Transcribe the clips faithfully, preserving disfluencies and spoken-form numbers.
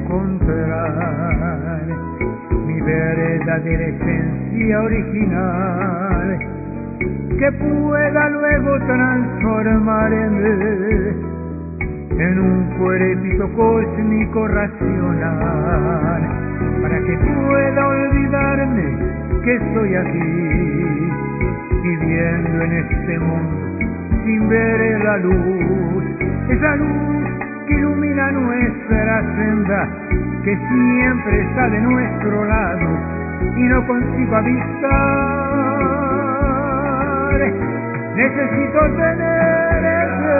encontrar mi verdadera esencia original, que pueda luego transformarme en un cuerpito cósmico racional, para que pueda olvidarme que estoy aquí, viviendo en este mundo sin ver la luz, esa luz que ilumina nuestra senda, que siempre está de nuestro lado y no consigo avistar. Necesito tenerte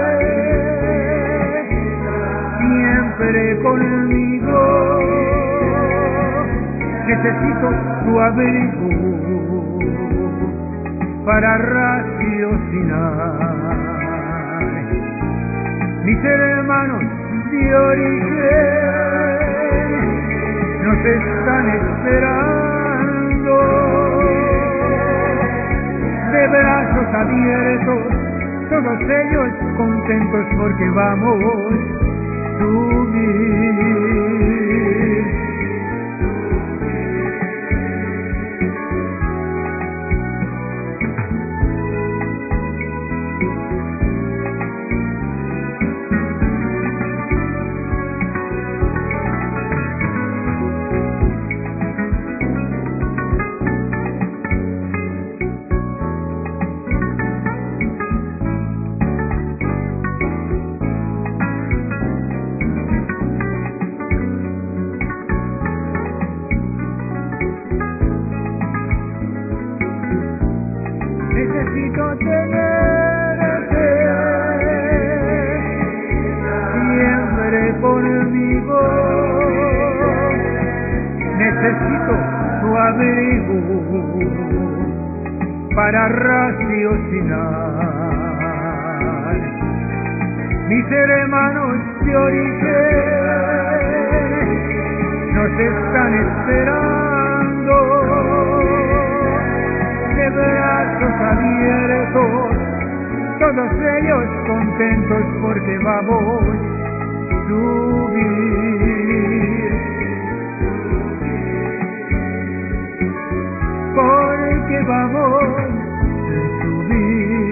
siempre conmigo, necesito tu abrigo para raciocinar. Mis hermanos de origen nos están esperando, de brazos abiertos, todos ellos contentos porque vamos a subir. Necesito tenerte siempre conmigo, necesito tu abrigo para raciocinar. Mis hermanos de origen nos están esperando, de brazos abiertos, todos ellos contentos porque vamos a subir, porque vamos a subir.